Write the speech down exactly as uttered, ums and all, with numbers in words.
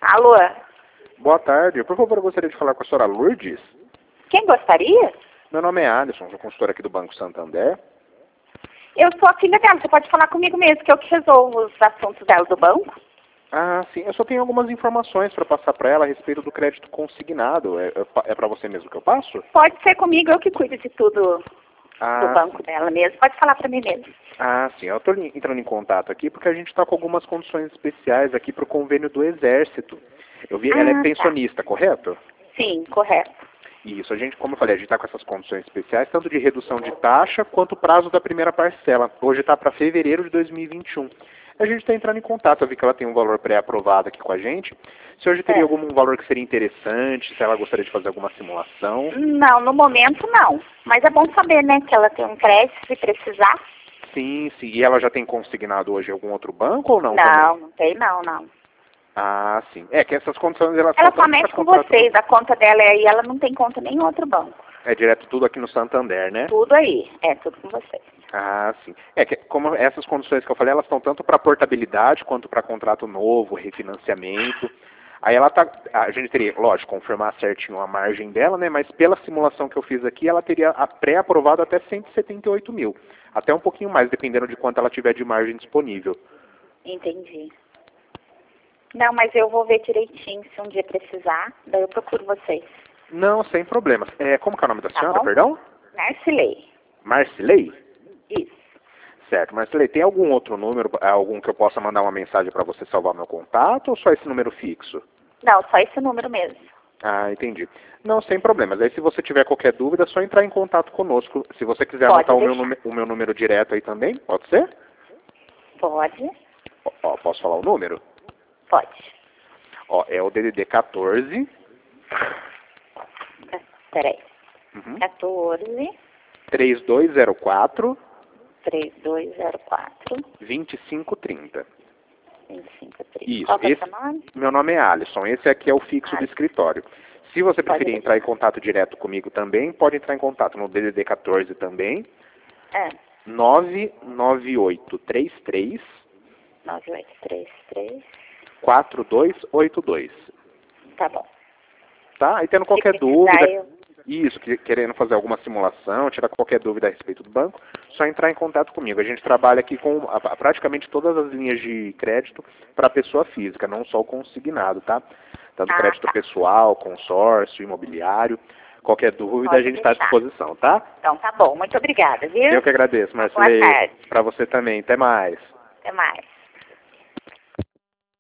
Alô? Boa tarde. Por favor, eu gostaria de falar com a senhora Lourdes. Quem gostaria? Meu nome é Alisson, sou consultor aqui do Banco Santander. Eu sou a filha dela, você pode falar comigo mesmo, que eu que resolvo os assuntos dela do banco. Ah, sim. Eu só tenho algumas informações para passar para ela a respeito do crédito consignado. É, é para você mesmo que eu passo? Pode ser comigo, eu que cuido de tudo Ah, do banco dela mesmo. Pode falar para mim mesmo. Ah, sim. Eu estou entrando em contato aqui porque a gente está com algumas condições especiais aqui para o convênio do Exército. Eu vi, ela é Ah, pensionista, correto? Sim, correto. Isso, a gente, como eu falei, a gente está com essas condições especiais, tanto de redução de taxa, quanto o prazo da primeira parcela. Hoje está para fevereiro de dois mil e vinte e um. A gente está entrando em contato, eu vi que ela tem um valor pré-aprovado aqui com a gente. Se hoje teria É. algum valor que seria interessante, se ela gostaria de fazer alguma simulação. Não, no momento não. Mas é bom saber, né, que ela tem um crédito se precisar. Sim, sim. E ela já tem consignado hoje em algum outro banco ou não? Não, também? não tem não, não. Ah, sim. É que essas condições elas Ela são tanto somente pra com contrato- vocês, a conta dela é aí, ela não tem conta em nenhum outro banco. É direto tudo aqui no Santander, né? Tudo aí, é tudo com vocês. Ah, sim. É que como essas condições que eu falei, elas estão tanto para portabilidade quanto para contrato novo, refinanciamento. Aí ela tá, a gente teria, lógico, confirmar certinho a margem dela, né? Mas pela simulação que eu fiz aqui, ela teria a pré-aprovado até cento e setenta e oito mil. Até um pouquinho mais, dependendo de quanto ela tiver de margem disponível. Entendi. Não, mas eu vou ver direitinho se um dia precisar, daí eu procuro vocês. Não, sem problemas. É, como que é o nome da Tá senhora, bom? perdão? Narcilei. Marcilei? Isso. Certo, Marcilei, tem algum outro número, algum que eu possa mandar uma mensagem para você salvar meu contato ou só esse número fixo? Não, só esse número mesmo. Ah, entendi. Não, sem problemas. Aí se você tiver qualquer dúvida, é só entrar em contato conosco. Se você quiser Pode anotar o meu, deixar. número, o meu número direto aí também, pode ser? Pode? Ó, ó, posso falar o número? Pode. Ó, é o D D D quatorze. Peraí. Uhum. quatorze, três dois zero quatro, três dois zero quatro, vinte e cinco trinta. vinte e cinco trinta. Isso. Qual que é o Esse, seu nome? meu nome é Alisson. Esse aqui é o fixo do Alisson. escritório. Se você Pode preferir deixar. entrar em contato direto comigo também, pode entrar em contato no D D D quatorze também. É. nove nove oito três três, nove oito três três. quatro dois oito dois. Tá bom. Tá? Aí tendo qualquer Se precisar, dúvida, eu... isso, que- querendo fazer alguma simulação, tirar qualquer dúvida a respeito do banco, só entrar em contato comigo. A gente trabalha aqui com a- a- praticamente todas as linhas de crédito para pessoa física, não só o consignado, tá? Tanto Ah, crédito tá. pessoal, consórcio, imobiliário. Qualquer dúvida Pode a gente está à deixar. disposição, tá? Então tá bom. Muito obrigada, viu? Eu que agradeço, Boa Marcelo. tarde. Para você também. Até mais. Até mais.